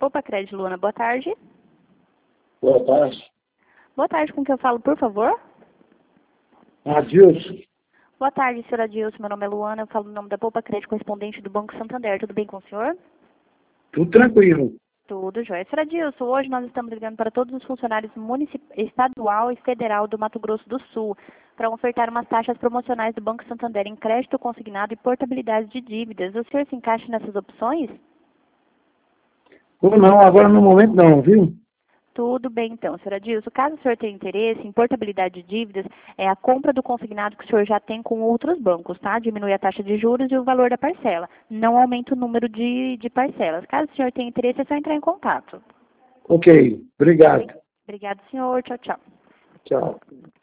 Poupa Crédito, Luana, boa tarde. Boa tarde. Boa tarde, com quem eu falo, por favor? Adilson. Boa tarde, senhora Adilson, meu nome é Luana, eu falo no nome da Poupa Crédito, correspondente do Banco Santander. Tudo bem com o senhor? Tudo tranquilo. Tudo jóia. Senhora Adilson, hoje nós estamos ligando para todos os funcionários estadual e federal do Mato Grosso do Sul para ofertar umas taxas promocionais do Banco Santander em crédito consignado e portabilidade de dívidas. O senhor se encaixa nessas opções? Ou não, agora no momento não, viu? Tudo bem, então, senhora Dilson. Caso o senhor tenha interesse em portabilidade de dívidas, é a compra do consignado que o senhor já tem com outros bancos, tá? Diminui a taxa de juros e o valor da parcela. Não aumenta o número de parcelas. Caso o senhor tenha interesse, é só entrar em contato. Ok, obrigado. Obrigado, senhor. Tchau, tchau. Tchau.